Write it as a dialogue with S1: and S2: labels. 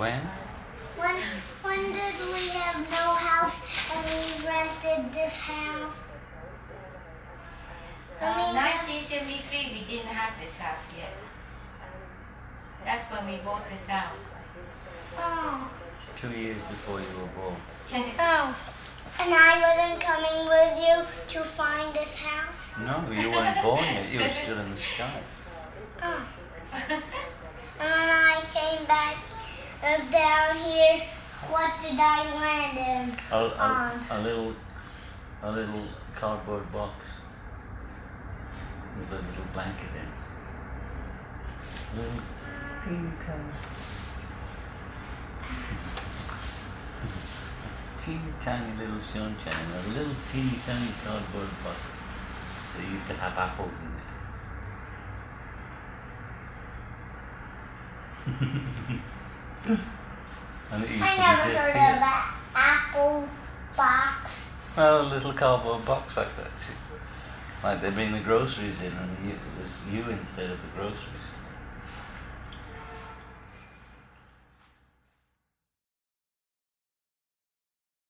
S1: When?
S2: When did we have no house and we rented this house?
S3: 1973, we didn't have this house yet. That's when we bought this house.
S2: Oh.
S1: 2 years before you were born.
S2: Oh. And I wasn't coming with you to find this house?
S1: No, you weren't born yet. You were still in the sky.
S2: Oh. And when I came back down here, what did I land in?
S1: A little cardboard box with a little blanket in. Little teeny tiny little sunshine, a little teeny tiny cardboard box. They used to have apples in it. And it used
S2: I
S1: to
S2: never
S1: be just
S2: heard
S1: here.
S2: of an apple box.
S1: Well, a little cardboard box like that. See? Like they bring the groceries in and it was you instead of the groceries.